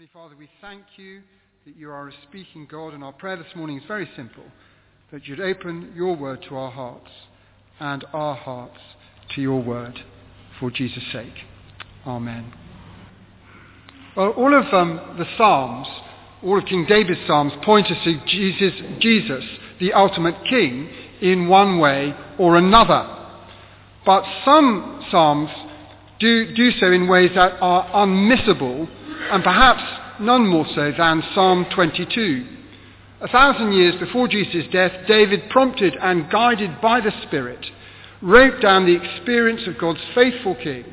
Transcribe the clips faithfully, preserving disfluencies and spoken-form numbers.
Heavenly Father, we thank you that you are a speaking God, and our prayer this morning is very simple, that you'd open your word to our hearts and our hearts to your word for Jesus' sake. Amen. Well, all of um, the Psalms, all of King David's Psalms point us to Jesus, Jesus, the ultimate King, in one way or another. But some Psalms do, do so in ways that are unmissable, and perhaps none more so than Psalm twenty-two. A thousand years before Jesus' death, David, prompted and guided by the Spirit, wrote down the experience of God's faithful King,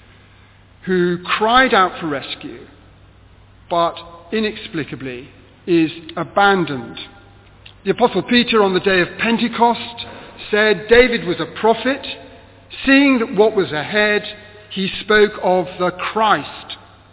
who cried out for rescue, but inexplicably is abandoned. The Apostle Peter, on the day of Pentecost, said David was a prophet. Seeing that what was ahead, he spoke of the Christ.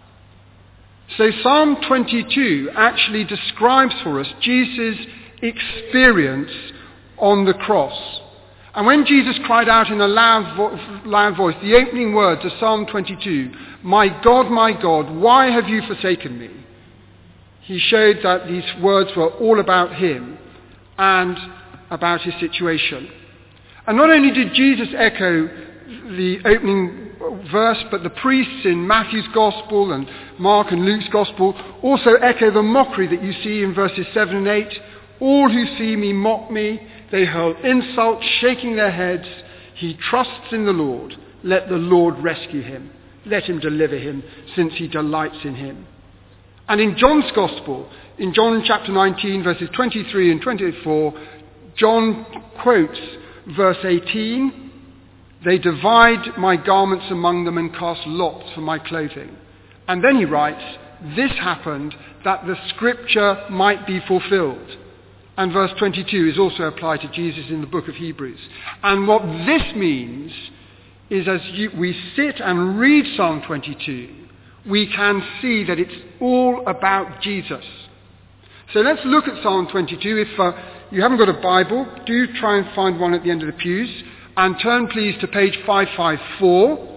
So Psalm twenty-two actually describes for us Jesus' experience on the cross. And when Jesus cried out in a loud, vo- loud voice, the opening words of Psalm twenty-two, "My God, my God, why have you forsaken me?" he showed that these words were all about him and about his situation. And not only did Jesus echo the opening verse, but the priests in Matthew's Gospel and Mark and Luke's Gospel also echo the mockery that you see in verses seven and eight. "All who see me mock me. They hurl insults, shaking their heads. He trusts in the Lord. Let the Lord rescue him. Let him deliver him, since he delights in him." And in John's Gospel, in John chapter nineteen, verses twenty-three and twenty-four, John quotes verse eighteen, "They divide my garments among them and cast lots for my clothing." And then he writes, "This happened that the scripture might be fulfilled." And verse twenty-two is also applied to Jesus in the book of Hebrews. And what this means is, as you, we sit and read Psalm twenty-two, we can see that it's all about Jesus. So let's look at Psalm twenty-two. If uh, you haven't got a Bible, do try and find one at the end of the pews. And turn please to page five fifty-four.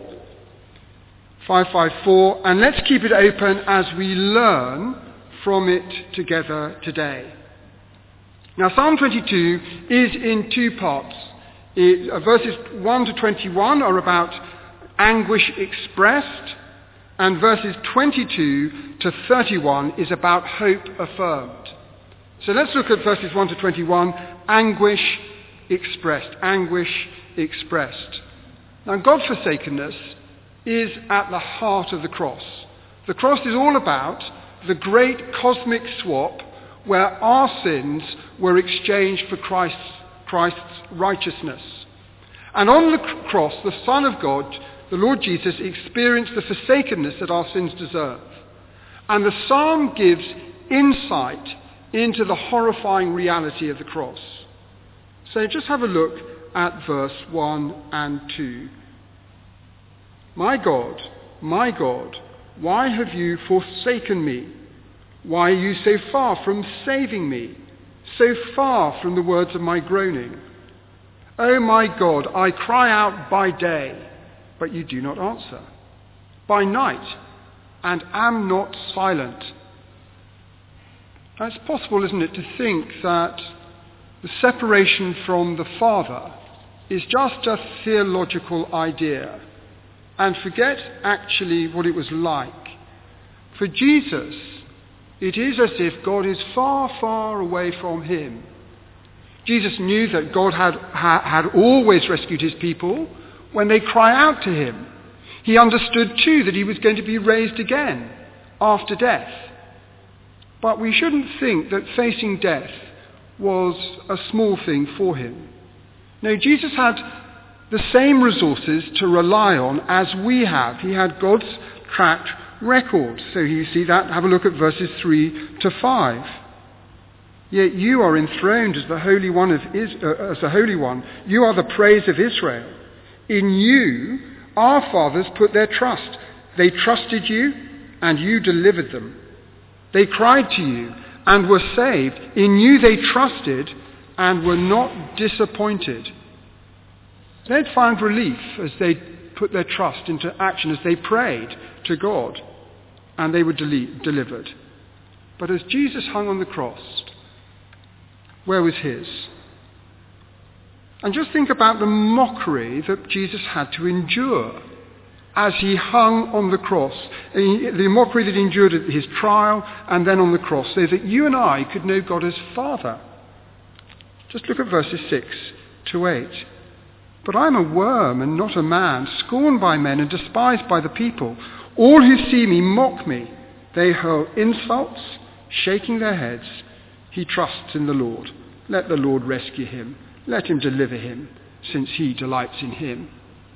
five fifty-four. And let's keep it open as we learn from it together today. Now, Psalm twenty-two is in two parts. It, uh, verses one to twenty-one are about anguish expressed, and verses twenty-two to thirty-one is about hope affirmed. So let's look at verses one to twenty-one, anguish expressed, anguish expressed. Now, God-forsakenness is at the heart of the cross. The cross is all about the great cosmic swap where our sins were exchanged for Christ's, Christ's righteousness. And on the cross, the Son of God, the Lord Jesus, experienced the forsakenness that our sins deserve. And the psalm gives insight into the horrifying reality of the cross. So just have a look at verse one and two. "My God, my God, why have you forsaken me? Why are you so far from saving me, so far from the words of my groaning? Oh my God, I cry out by day, but you do not answer. By night, and am not silent." Now, it's possible, isn't it, to think that the separation from the Father is just a theological idea and forget actually what it was like. For Jesus, it is as if God is far, far away from him. Jesus knew that God had, ha, had always rescued his people when they cry out to him. He understood too that he was going to be raised again after death. But we shouldn't think that facing death was a small thing for him. No, Jesus had the same resources to rely on as we have. He had God's track record. So you see that. Have a look at verses three to five. "Yet you are enthroned as the Holy One of Is- uh, as the Holy One. You are the praise of Israel. In you our fathers put their trust. They trusted you, and you delivered them. They cried to you and were saved. In you they trusted and were not disappointed." They'd found relief as they put their trust into action, as they prayed to God. and they were deli- delivered. But as Jesus hung on the cross, where was his? And just think about the mockery that Jesus had to endure as he hung on the cross. The mockery that he endured at his trial and then on the cross, so that you and I could know God as Father. Just look at verses six to eight. But I am a worm and not a man, scorned by men and despised by the people. All who see me mock me. They hurl insults, shaking their heads. He trusts in the Lord. Let the Lord rescue him. Let him deliver him, since he delights in him.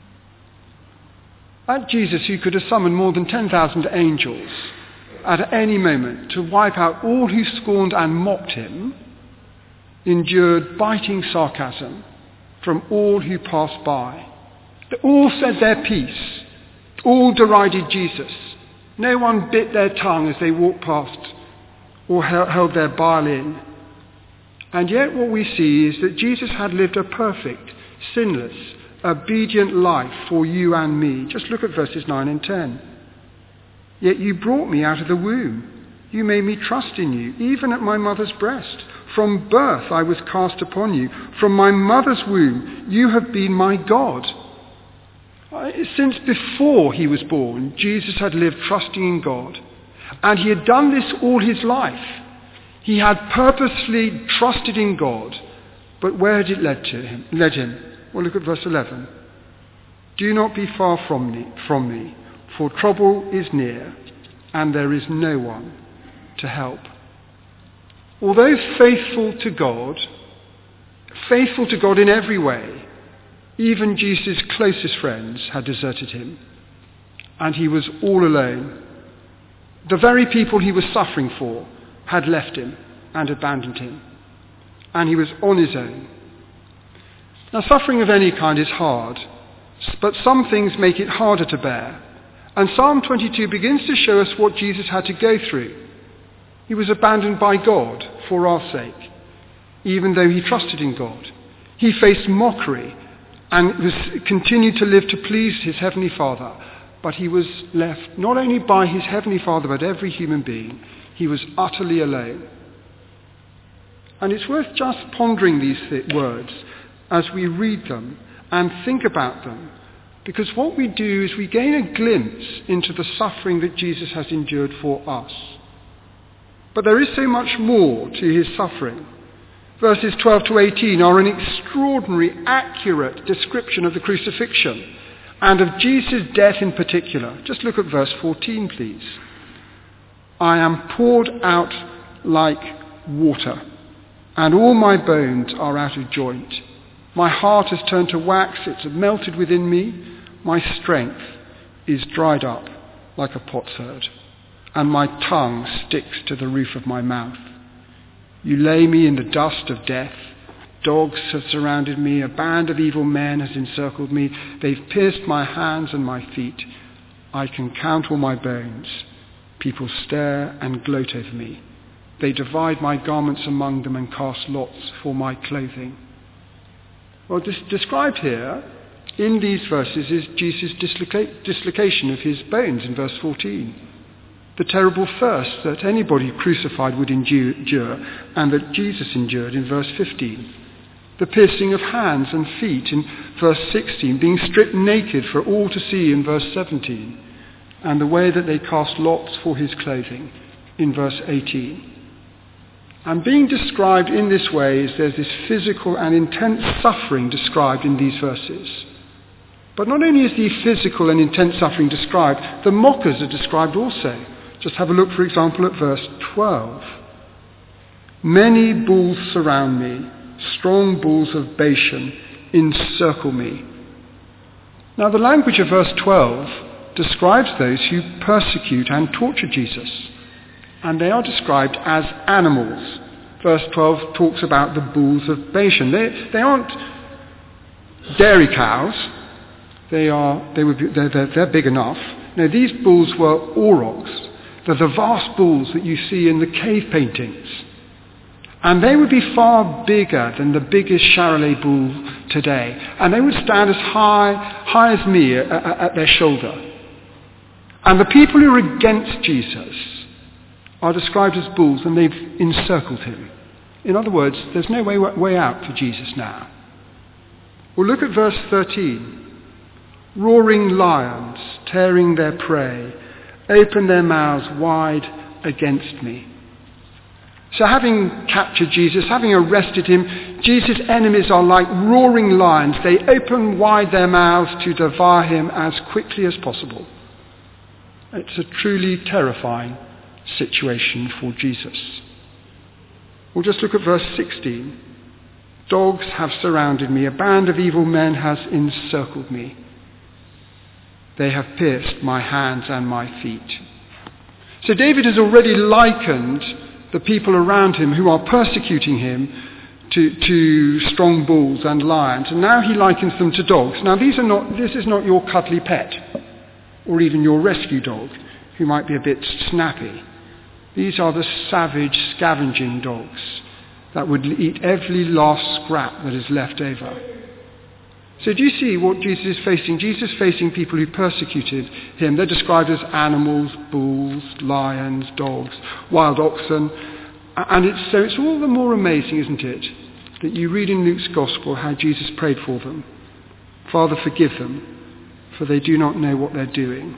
That Jesus, who could have summoned more than ten thousand angels at any moment to wipe out all who scorned and mocked him, endured biting sarcasm from all who passed by. They all said their piece. All derided Jesus. No one bit their tongue as they walked past or held their bile in. And yet what we see is that Jesus had lived a perfect, sinless, obedient life for you and me. Just look at verses nine and ten. Yet you brought me out of the womb. You made me trust in you, even at my mother's breast. From birth I was cast upon you. From my mother's womb you have been my God. Since before he was born, Jesus had lived trusting in God. And he had done this all his life. He had purposely trusted in God. But where had it led to him? Led him? Well, look at verse eleven. Do not be far from me, from me, for trouble is near, and there is no one to help. Although faithful to God, faithful to God in every way, even Jesus' closest friends had deserted him, and he was all alone. The very people he was suffering for had left him and abandoned him, and he was on his own. Now, suffering of any kind is hard, but some things make it harder to bear. And Psalm twenty-two begins to show us what Jesus had to go through. He was abandoned by God for our sake, even though he trusted in God. He faced mockery and was continued to live to please his heavenly Father. But he was left not only by his heavenly Father, but every human being. He was utterly alone. And it's worth just pondering these th- words as we read them and think about them. Because what we do is we gain a glimpse into the suffering that Jesus has endured for us. But there is so much more to his suffering. Verses twelve to eighteen are an extraordinary, accurate description of the crucifixion and of Jesus' death in particular. Just look at verse fourteen, please. I am poured out like water, and all my bones are out of joint. My heart has turned to wax, it's melted within me. My strength is dried up like a potsherd, and my tongue sticks to the roof of my mouth. You lay me in the dust of death. Dogs have surrounded me. A band of evil men has encircled me. They've pierced my hands and my feet. I can count all my bones. People stare and gloat over me. They divide my garments among them and cast lots for my clothing. Well, this described here in these verses is Jesus' disloca- dislocation of his bones in verse fourteen. The terrible thirst that anybody crucified would endure and that Jesus endured in verse fifteen. The piercing of hands and feet in verse sixteen, being stripped naked for all to see in verse seventeen, and the way that they cast lots for his clothing in verse eighteen. And being described in this way is there's this physical and intense suffering described in these verses. But not only is the physical and intense suffering described, the mockers are described also. Just have a look, for example, at verse twelve. Many bulls surround me, strong bulls of Bashan encircle me. Now the language of verse twelve describes those who persecute and torture Jesus. And they are described as animals. Verse twelve talks about the bulls of Bashan. They, they aren't dairy cows. They are, they would be, they're, they're, they're big enough. No, these bulls were aurochs. They're the vast bulls that you see in the cave paintings. And they would be far bigger than the biggest Charolais bull today. And they would stand as high, high as me at, at their shoulder. And the people who are against Jesus are described as bulls, and they've encircled him. In other words, there's no way, way out for Jesus now. Well, look at verse thirteen. Roaring lions, tearing their prey, open their mouths wide against me. So having captured Jesus, having arrested him, Jesus' enemies are like roaring lions. They open wide their mouths to devour him as quickly as possible. It's a truly terrifying situation for Jesus. We'll just look at verse sixteen. Dogs have surrounded me. A band of evil men has encircled me. They have pierced my hands and my feet. So David has already likened the people around him who are persecuting him to, to strong bulls and lions. And now he likens them to dogs. Now these are not, this is not your cuddly pet or even your rescue dog who might be a bit snappy. These are the savage, scavenging dogs that would eat every last scrap that is left over. So do you see what Jesus is facing? Jesus is facing people who persecuted him. They're described as animals, bulls, lions, dogs, wild oxen. And it's, so it's all the more amazing, isn't it, that you read in Luke's Gospel how Jesus prayed for them. Father, forgive them, for they do not know what they're doing.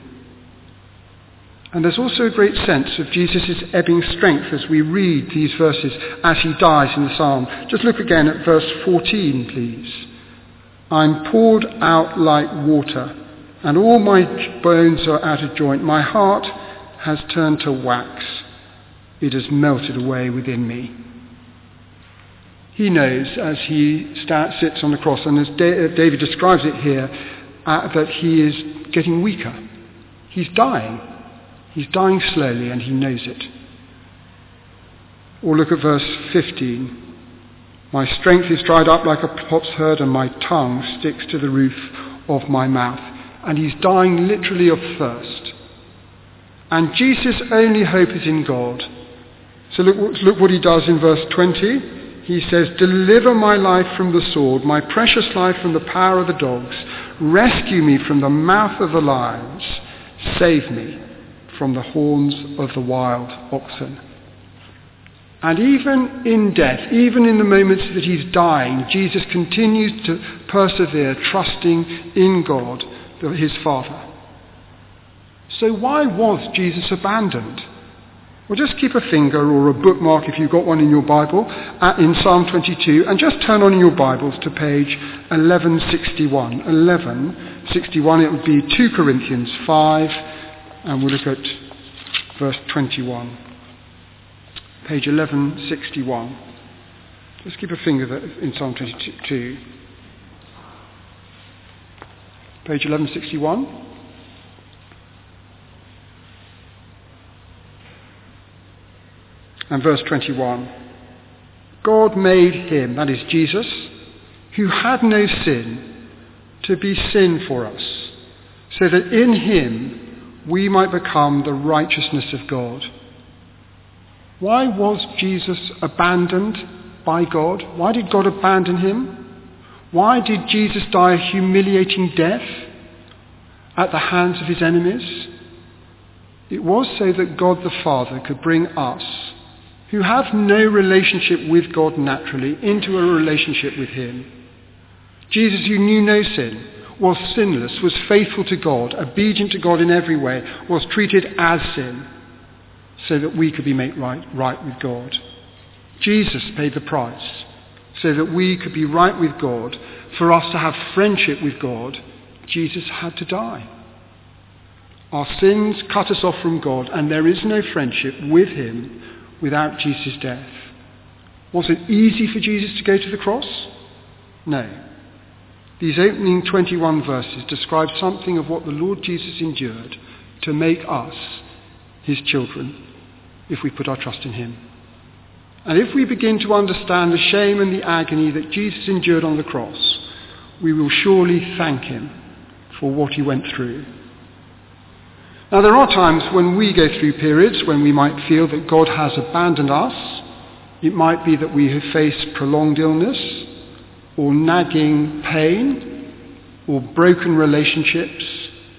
And there's also a great sense of Jesus' ebbing strength as we read these verses as he dies in the psalm. Just look again at verse fourteen, please. I'm poured out like water, and all my bones are out of joint. My heart has turned to wax. It has melted away within me. He knows as he sta- sits on the cross, and as da- David describes it here, uh, that he is getting weaker. He's dying. He's dying slowly, and he knows it. Or look at verse fifteen. My strength is dried up like a potsherd, and my tongue sticks to the roof of my mouth. And he's dying literally of thirst. And Jesus' only hope is in God. So look, look what he does in verse twenty. He says, deliver my life from the sword, my precious life from the power of the dogs. Rescue me from the mouth of the lions. Save me from the horns of the wild oxen. And even in death, even in the moments that he's dying, Jesus continues to persevere, trusting in God, his Father. So why was Jesus abandoned? Well, just keep a finger or a bookmark if you've got one in your Bible, uh, in Psalm twenty-two, and just turn on in your Bibles to page eleven sixty-one. eleven sixty-one, it would be two Corinthians five, and we'll look at verse twenty-one. Page eleven sixty-one. Just keep a finger there in Psalm twenty-two. Page eleven sixty-one. And verse twenty-one. God made him, that is Jesus, who had no sin, to be sin for us, so that in him we might become the righteousness of God. Why was Jesus abandoned by God? Why did God abandon him? Why did Jesus die a humiliating death at the hands of his enemies? It was so that God the Father could bring us, who have no relationship with God naturally, into a relationship with him. Jesus, who knew no sin, was sinless, was faithful to God, obedient to God in every way, was treated as sin, so that we could be made right, right with God. Jesus paid the price so that we could be right with God. For us to have friendship with God, Jesus had to die. Our sins cut us off from God, and there is no friendship with him without Jesus' death. Was it easy for Jesus to go to the cross? No. These opening twenty-one verses describe something of what the Lord Jesus endured to make us his children, if we put our trust in him. And if we begin to understand the shame and the agony that Jesus endured on the cross, we will surely thank him for what he went through. Now, there are times when we go through periods when we might feel that God has abandoned us. It might be that we have faced prolonged illness, or nagging pain, or broken relationships.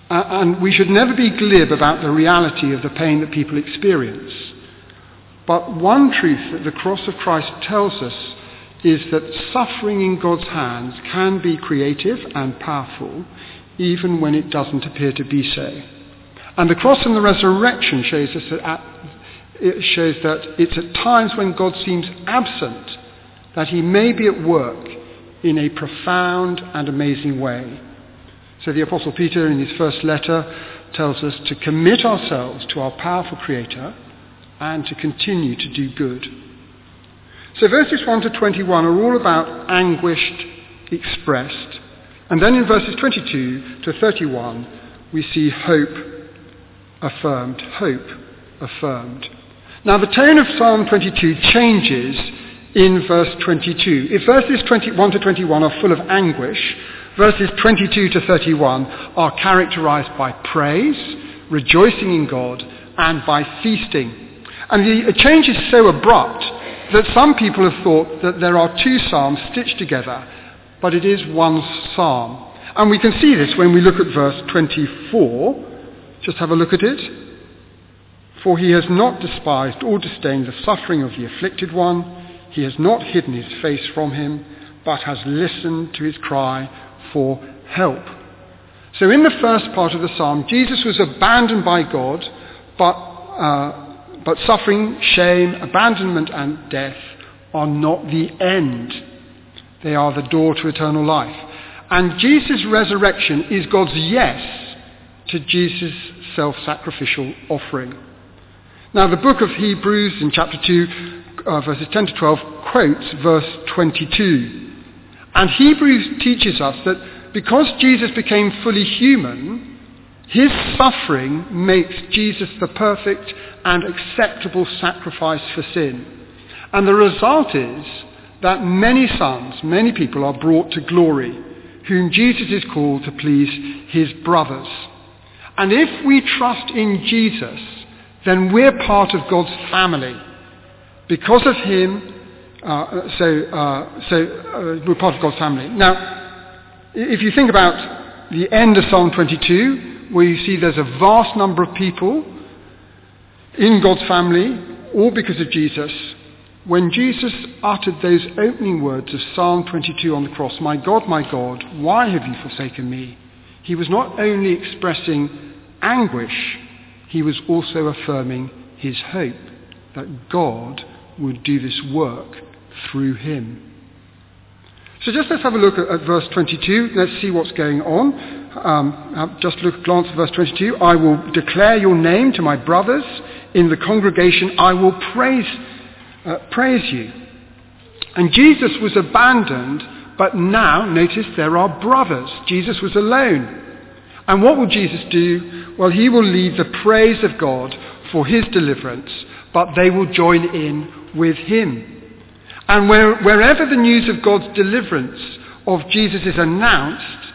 Uh, and we should never be glib about the reality of the pain that people experience. But one truth that the cross of Christ tells us is that suffering in God's hands can be creative and powerful, even when it doesn't appear to be so. And the cross and the resurrection shows us that at, it shows that it's at times when God seems absent that he may be at work in a profound and amazing way. So the Apostle Peter in his first letter tells us to commit ourselves to our powerful Creator and to continue to do good. So verses one to twenty-one are all about anguish expressed. And then in verses twenty-two to thirty-one we see hope affirmed. Hope affirmed. Now the tone of Psalm twenty-two changes in verse twenty-two. If verses twenty-one to twenty-one are full of anguish, verses twenty-two to thirty-one are characterized by praise, rejoicing in God, and by feasting. And the change is so abrupt that some people have thought that there are two psalms stitched together, but it is one psalm. And we can see this when we look at verse twenty-four. Just have a look at it. For he has not despised or disdained the suffering of the afflicted one. He has not hidden his face from him, but has listened to his cry for help. So in the first part of the psalm, Jesus was abandoned by God, but, uh, but suffering, shame, abandonment and death are not the end. They are the door to eternal life. And Jesus' resurrection is God's yes to Jesus' self-sacrificial offering. Now the book of Hebrews in chapter two, uh, verses ten to twelve, quotes verse twenty-two. And Hebrews teaches us that because Jesus became fully human, his suffering makes Jesus the perfect and acceptable sacrifice for sin. And the result is that many sons, many people are brought to glory, whom Jesus is called to please his brothers. And if we trust in Jesus, then we're part of God's family. Because of him, uh, so, uh, so uh, we're part of God's family. Now, if you think about the end of Psalm twenty-two, where you see there's a vast number of people in God's family, all because of Jesus, when Jesus uttered those opening words of Psalm twenty-two on the cross, "My God, my God, why have you forsaken me?" he was not only expressing anguish, he was also affirming his hope that God would do this work through him. So just let's have a look at, at verse twenty-two. Let's see what's going on. Um, just look, glance at verse twenty-two. "I will declare your name to my brothers. In the congregation I will praise, uh, praise you." And Jesus was abandoned, but now, notice, there are brothers. Jesus was alone. And what will Jesus do? Well, he will lead the praise of God for his deliverance, but they will join in with him. And where, wherever the news of God's deliverance of Jesus is announced,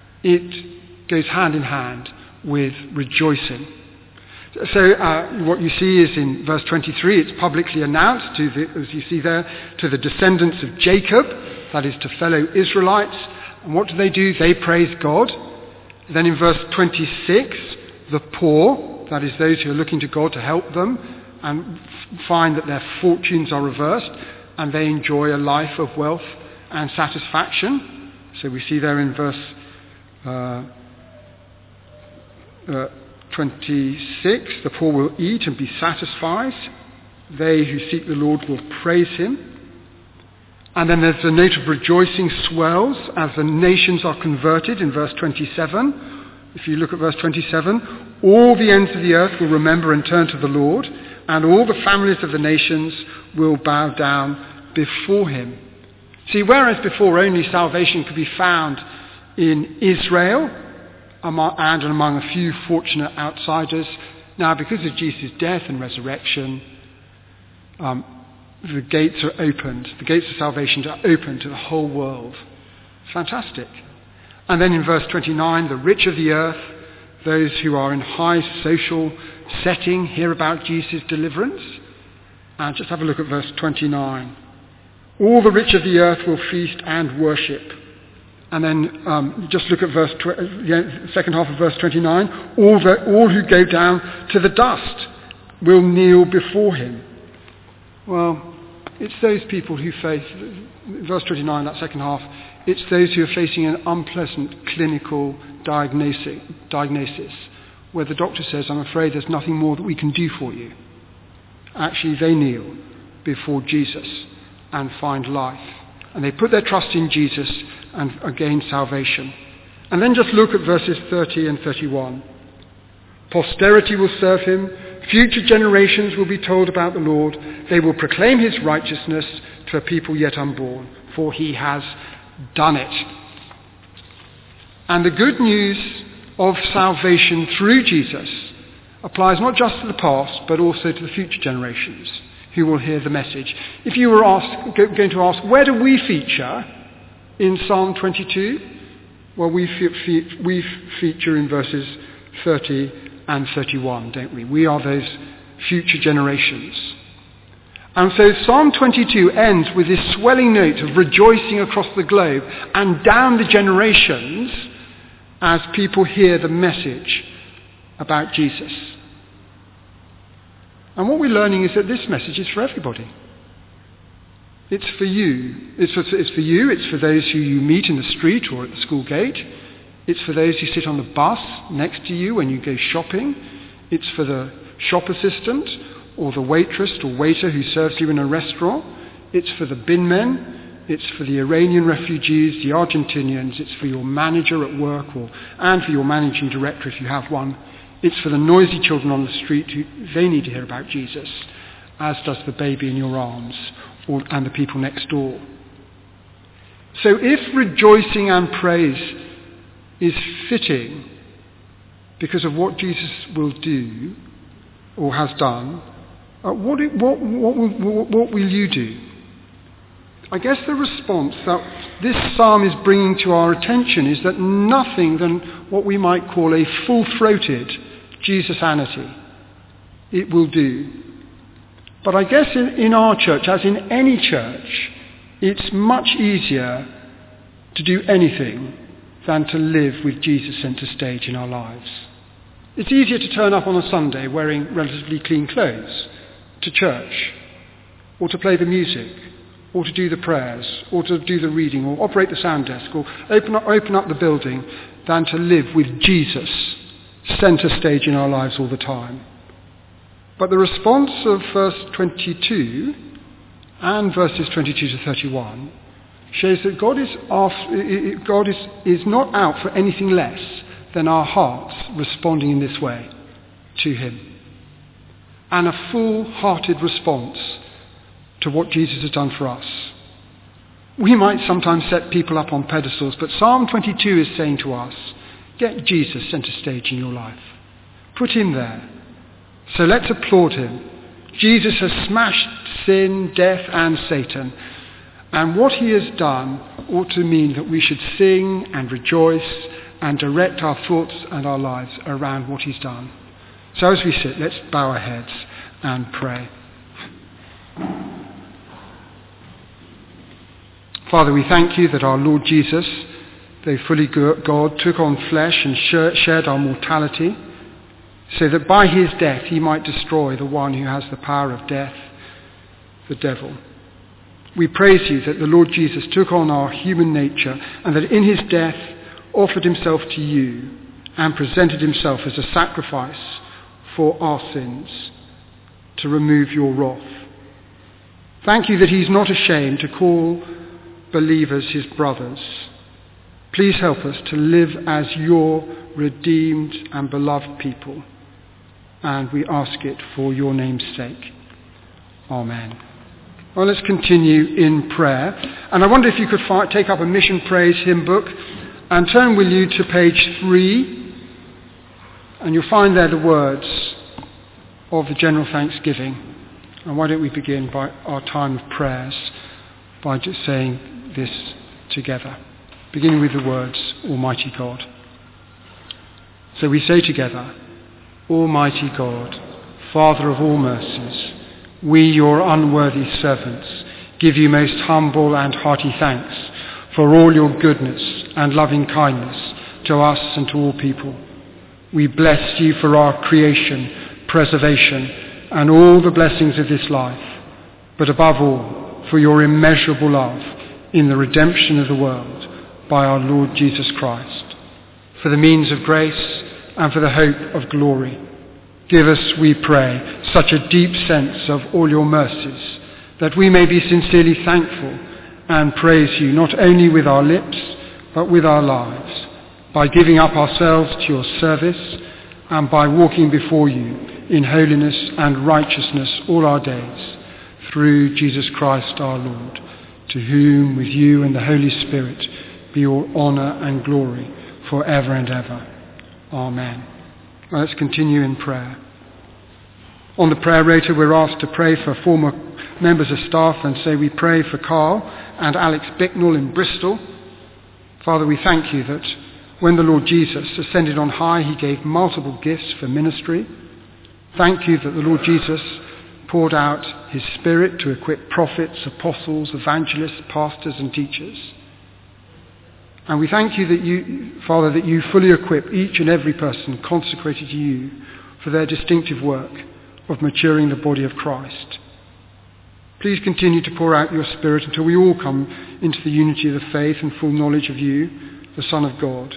it goes hand in hand with rejoicing. So uh, what you see is in verse twenty-three, it's publicly announced, to the, as you see there, to the descendants of Jacob, that is to fellow Israelites. And what do they do? They praise God. Then in verse twenty-six, the poor, that is those who are looking to God to help them and find that their fortunes are reversed and they enjoy a life of wealth and satisfaction. So we see there in verse uh, uh, twenty-six, the poor will eat and be satisfied. They who seek the Lord will praise him. And then there's the note of rejoicing swells as the nations are converted in verse twenty-seven. If you look at verse twenty-seven, all the ends of the earth will remember and turn to the Lord, and all the families of the nations will bow down before him. See, whereas before only salvation could be found in Israel and among a few fortunate outsiders, now because of Jesus' death and resurrection, um, the gates are opened. The gates of salvation are open to the whole world. Fantastic. And then in verse twenty-nine, the rich of the earth, those who are in high social setting, hear about Jesus' deliverance. And just have a look at verse twenty-nine. All the rich of the earth will feast and worship. And then um, just look at verse tw- the second half of verse twenty-nine. All, the, all who go down to the dust will kneel before him. Well, it's those people who face, verse twenty-nine, that second half, it's those who are facing an unpleasant clinical diagnosis, diagnosis where the doctor says, I'm afraid there's nothing more that we can do for you. Actually, they kneel before Jesus and find life. And they put their trust in Jesus and gain salvation. And then just look at verses thirty and thirty-one. Posterity will serve him. Future generations will be told about the Lord. They will proclaim his righteousness to a people yet unborn, for he has done it. And the good news of salvation through Jesus applies not just to the past, but also to the future generations who will hear the message. If you were asked, going to ask, where do we feature in Psalm twenty-two? Well, we, fe- we feature in verses thirty and thirty-one, don't we? We are those future generations. And so Psalm twenty-two ends with this swelling note of rejoicing across the globe and down the generations as people hear the message about Jesus. And what we're learning is that this message is for everybody. It's for you. It's for, it's for you. It's for those who you meet in the street or at the school gate. It's for those who sit on the bus next to you when you go shopping. It's for the shop assistant or the waitress or waiter who serves you in a restaurant. It's for the bin men. It's for the Iranian refugees, the Argentinians. It's for your manager at work or, and for your managing director if you have one. It's for the noisy children on the street who they need to hear about Jesus, as does the baby in your arms or, and the people next door. So if rejoicing and praise is fitting because of what Jesus will do or has done, uh, what, it, what, what, will, what will you do? I guess the response that this psalm is bringing to our attention is that nothing than what we might call a full-throated Jesusanity it will do. But I guess in, in our church, as in any church, it's much easier to do anything than to live with Jesus centre stage in our lives. It's easier to turn up on a Sunday wearing relatively clean clothes to church, or to play the music, or to do the prayers, or to do the reading, or operate the sound desk, or open up, open up the building, than to live with Jesus centre stage in our lives all the time. But the response of verse twenty-two and verses twenty-two to thirty-one shows that God is after, God is, is not out for anything less than our hearts responding in this way to him. And a full-hearted response to what Jesus has done for us. We might sometimes set people up on pedestals, but Psalm twenty-two is saying to us, get Jesus centre stage in your life. Put him there. So let's applaud him. Jesus has smashed sin, death and Satan. And what he has done ought to mean that we should sing and rejoice and direct our thoughts and our lives around what he's done. So as we sit, let's bow our heads and pray. Father, we thank you that our Lord Jesus, though fully God, took on flesh and shared our mortality, so that by his death he might destroy the one who has the power of death, the devil. We praise you that the Lord Jesus took on our human nature and that in his death offered himself to you and presented himself as a sacrifice for our sins to remove your wrath. Thank you that he's not ashamed to call believers his brothers. Please help us to live as your redeemed and beloved people. And we ask it for your name's sake. Amen. Well, let's continue in prayer. And I wonder if you could fi- take up a Mission Praise hymn book and turn with you to page three. And you'll find there the words of the general thanksgiving. And why don't we begin by our time of prayers by just saying this together, beginning with the words, Almighty God. So we say together, Almighty God, Father of all mercies, we, your unworthy servants, give you most humble and hearty thanks for all your goodness and loving kindness to us and to all people. We bless you for our creation, preservation, and all the blessings of this life, but above all, for your immeasurable love in the redemption of the world by our Lord Jesus Christ, for the means of grace and for the hope of glory. Give us, we pray, such a deep sense of all your mercies, that we may be sincerely thankful and praise you, not only with our lips, but with our lives, by giving up ourselves to your service and by walking before you in holiness and righteousness all our days, through Jesus Christ our Lord, to whom, with you and the Holy Spirit, be all honour and glory for ever and ever. Amen. Well, let's continue in prayer. On the prayer rota, we're asked to pray for former members of staff, and so we pray for Carl and Alex Bicknell in Bristol. Father, we thank you that when the Lord Jesus ascended on high, he gave multiple gifts for ministry. Thank you that the Lord Jesus poured out his Spirit to equip prophets, apostles, evangelists, pastors and teachers. And we thank you that you, Father, that you fully equip each and every person consecrated to you for their distinctive work of maturing the body of Christ. Please continue to pour out your Spirit until we all come into the unity of the faith and full knowledge of you, the Son of God.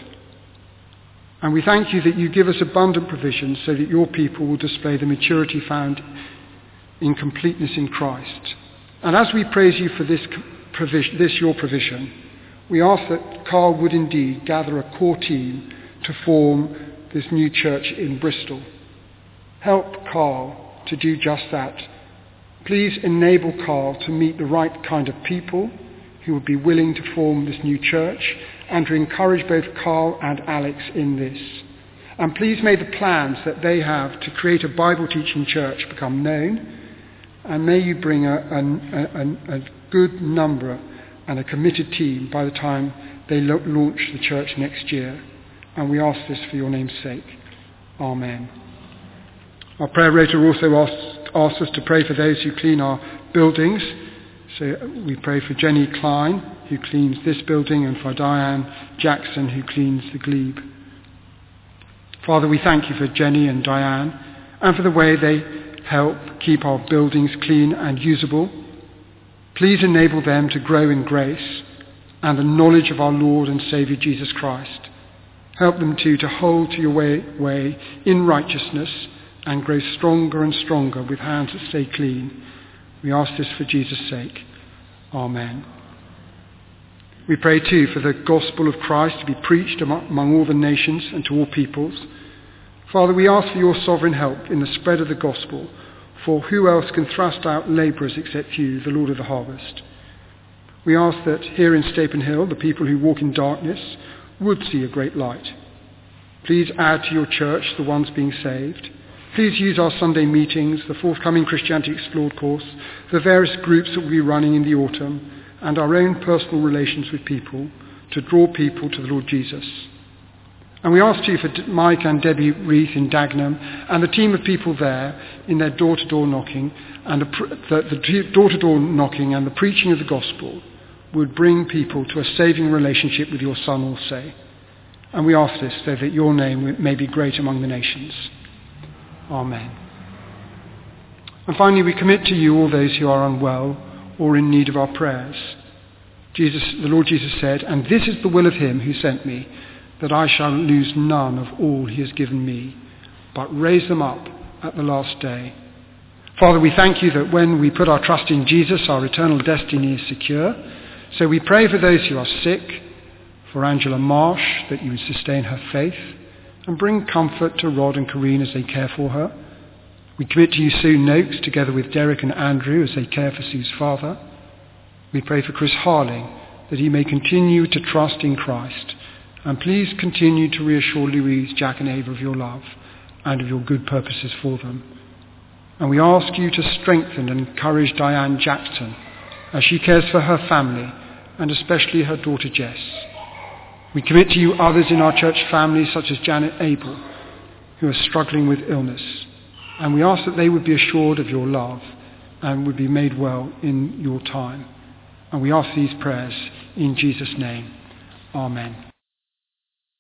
And we thank you that you give us abundant provision so that your people will display the maturity found in completeness in Christ. And as we praise you for this provision, this your provision, we ask that Carl would indeed gather a core team to form this new church in Bristol. Help Carl to do just that. Please enable Carl to meet the right kind of people who would be willing to form this new church, and to encourage both Carl and Alex in this. And please may the plans that they have to create a Bible-teaching church become known, and may you bring a, a, a, a good number and a committed team by the time they lo- launch the church next year. And we ask this for your name's sake. Amen. Our prayer rota also asks, asks us to pray for those who clean our buildings. So we pray for Jenny Klein, who cleans this building, and for Diane Jackson, who cleans the glebe. Father, we thank you for Jenny and Diane, and for the way they help keep our buildings clean and usable. Please enable them to grow in grace and the knowledge of our Lord and Saviour Jesus Christ. Help them too to hold to your way, way in righteousness and grow stronger and stronger with hands that stay clean. We ask this for Jesus' sake. Amen. We pray too for the gospel of Christ to be preached among, among all the nations and to all peoples. Father, we ask for your sovereign help in the spread of the gospel, for who else can thrust out labourers except you, the Lord of the harvest? We ask that here in Stapen Hill, the people who walk in darkness would see a great light. Please add to your church the ones being saved. Please use our Sunday meetings, the forthcoming Christianity Explored course, the various groups that we'll be running in the autumn, and our own personal relations with people to draw people to the Lord Jesus. And we ask you for Mike and Debbie Reith in Dagenham and the team of people there in their door-to-door knocking, and the, the, the door-to-door knocking and the preaching of the gospel would bring people to a saving relationship with your Son also. And we ask this so that your name may be great among the nations. Amen. And finally, we commit to you all those who are unwell or in need of our prayers. Jesus, the Lord Jesus said, "And this is the will of him who sent me, that I shall lose none of all he has given me, but raise them up at the last day." Father, we thank you that when we put our trust in Jesus, our eternal destiny is secure. So we pray for those who are sick, for Angela Marsh, that you would sustain her faith, and bring comfort to Rod and Corrine as they care for her. We commit to you Sue Noakes, together with Derek and Andrew, as they care for Sue's father. We pray for Chris Harling, that he may continue to trust in Christ. And please continue to reassure Louise, Jack and Ava of your love and of your good purposes for them. And we ask you to strengthen and encourage Diane Jackson as she cares for her family, and especially her daughter Jess. We commit to you others in our church family, such as Janet Abel, who are struggling with illness. And we ask that they would be assured of your love and would be made well in your time. And we ask these prayers in Jesus' name. Amen.